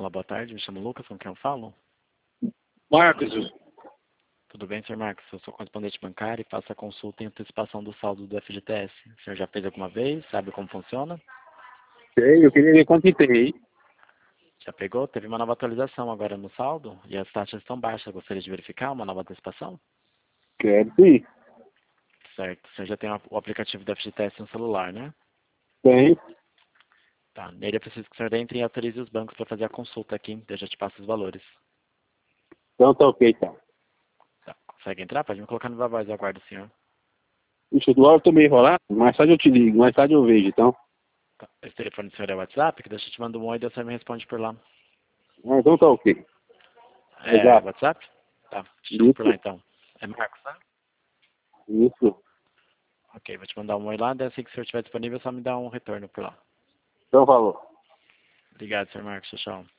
Olá, boa tarde. Me chamo Lucas, com quem eu falo? Marcos, Tudo bem, Sr. Marcos? Eu sou correspondente bancário e faço a consulta em antecipação do saldo do FGTS. O senhor já fez alguma vez? Sabe como funciona? sei, eu queria ver quanto que tem. Já pegou? Teve uma nova atualização agora no saldo e as taxas estão baixas. Gostaria de verificar uma nova antecipação? Quero sim. Certo. O senhor já tem o aplicativo do FGTS no celular, né? Tem. Tá. Nele é preciso que o senhor entre e autorize os bancos para fazer a consulta aqui. Eu já te passo os valores. Então tá ok, tá. Tá. Consegue entrar? Pode me colocar no voz, eu aguardo o senhor. Ixi, do eu tô meio enrolado. Mais tarde eu te ligo, mais tarde eu vejo, então. Tá. Esse telefone do senhor é o WhatsApp? Que deixa eu te mandar um oi e você me responde por lá. Então tá ok. É Exato. WhatsApp? Tá. Te ligo por lá Isso, então. É Marcos, né? isso. Ok, vou te mandar um oi lá, daí assim que o senhor estiver disponível, só me dá um retorno por lá. Então falou. Obrigado, Sr. Marcos. Tchau, tchau.